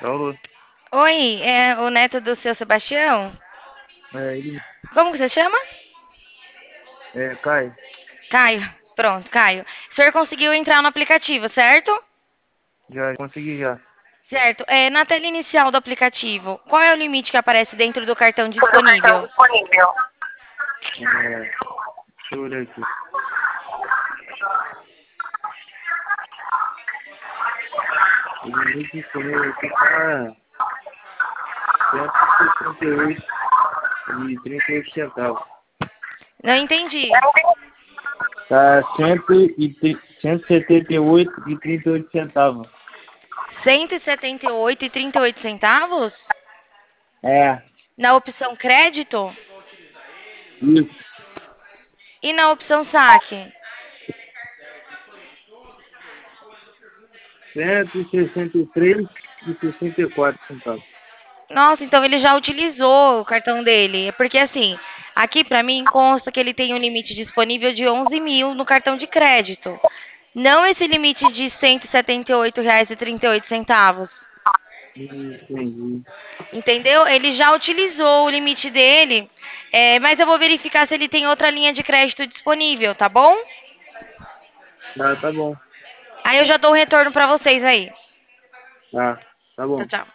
Alô? Oi, é o neto do seu Sebastião? Ele Como que você chama? Caio. Caio. Pronto, Caio. O senhor conseguiu entrar no aplicativo, certo? Já consegui já. Certo. Na tela inicial do aplicativo, qual é o limite que aparece dentro do cartão Do cartão disponível? disponível. Deixa eu olhar aqui. O limite disponível aqui tá 168,38 centavos. Não entendi. Tá 178,38 centavos. 178,38 centavos? É, Na opção crédito? isso. E na opção saque? 163,64 centavos. Nossa, então ele já utilizou o cartão dele. Porque assim, aqui pra mim consta que ele tem um limite disponível de 11 mil no cartão de crédito. Não esse limite de R$ 178,38. Entendi. Entendeu? Ele já utilizou o limite dele, mas eu vou verificar se ele tem outra linha de crédito disponível, tá bom? Tá bom. Aí eu já dou um retorno pra vocês aí. Tá Tchau, bom. tchau.